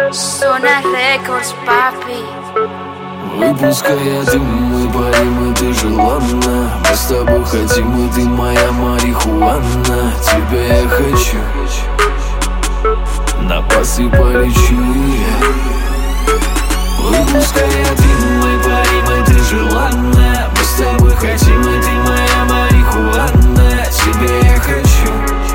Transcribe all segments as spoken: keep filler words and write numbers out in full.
Zona Records, papi. Выпуская дым, мы парим, и ты желанна. Мы с тобой хотим, и ты моя марихуана. Тебя я хочу, на басы полечу я. Выпуская дым, мы парим, и ты желанна. Мы с тобой хотим, и ты моя марихуана. Тебя я хочу,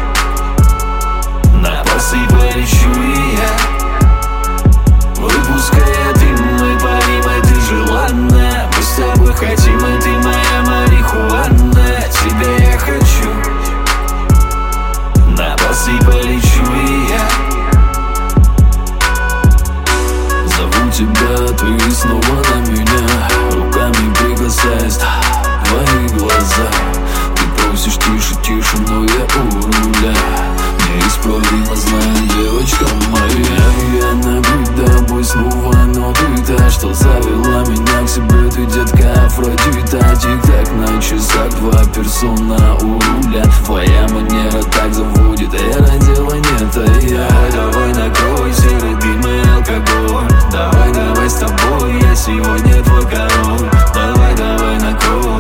на басы полечу я. Выпуская дым, мы парим, и ты желанна. Мы с тобой хотим, и ты моя марихуана. Тебя я хочу, на басы полечу я. Зову тебя, ты снова на меня, руками прикасаясь твои глаза. Ты просишь тише, тише, но я у руля. Неисправимо знаю, девочка моя. Я набит тобой снова, но ты та, что завела меня к себе. Ты, детка, Афродита. Тик-так на часах, твоя персона у руля. Твоя манера так заводит, это дело не это я. Давай накрой серый дым и алкоголь. Давай, давай с тобой, я сегодня твой король. Давай, давай накрой.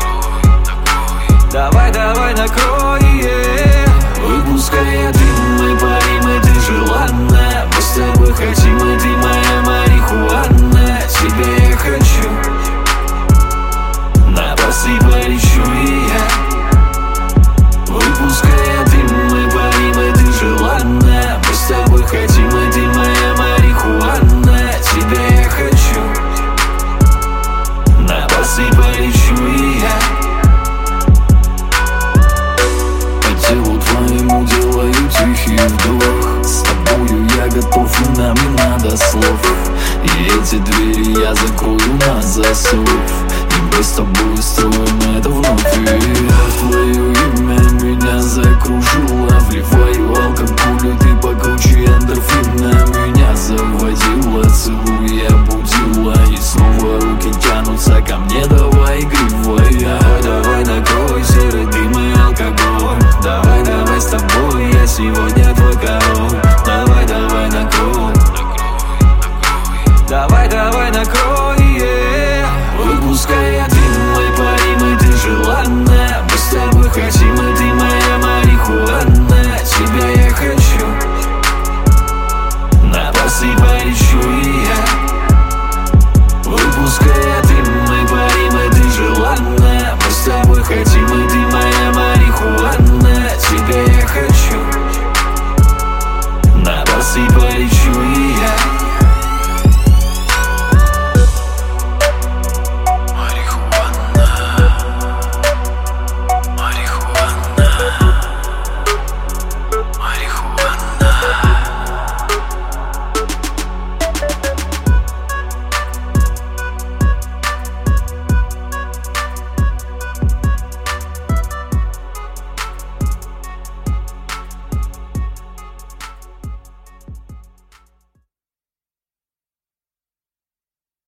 Давай, давай накрой, yeah. Выпуская дым, мы парим, и ты желанна. Мы с тобой хотим, и ты моя марихуана. Тебя я хочу, на басы полечу я. Выпуская дым, мы парим, и ты желанна. Мы с тобой хотим, и ты моя марихуана. Тебя я хочу, на басы полечу я. Телу твоему делаю тихий вдох. С тобою я готов, и нам не надо слов. И эти двери я закрою на засов. И мы с тобой строим это вновь. И твое имя меня закружило. Вливаю алкоголь, и ты покруче эндорфина. Меня заводила, целуя, будила. И снова руки тянутся ко мне.